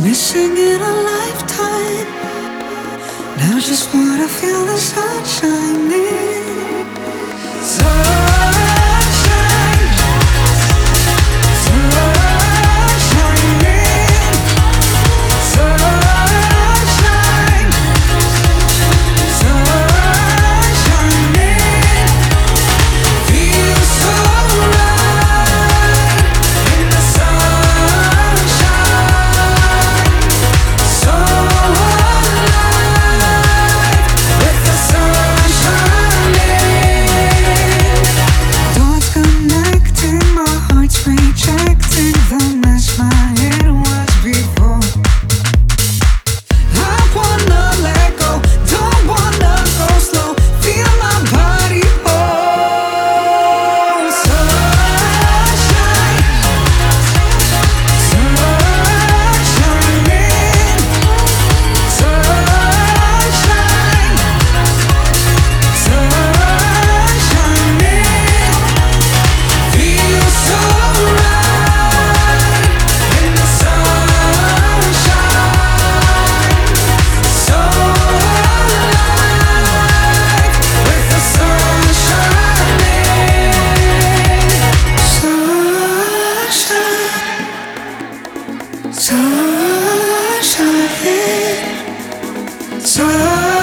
missing in a lifetime. Now just wanna feel the sun shining. Sunshine, sun shining, sunshine, sun shining. Feel so right in the sunshine, so alive with the sun shining. Thoughts connecting, my heart's rejecting the mess my head was before. I wanna let go, don't wanna go slow. Feel my body oh. Sunshine, sun shining, sunshine, sun shining. Feel so right in the sunshine, so alive with the sun shining. Sunshine, sun shining, sun.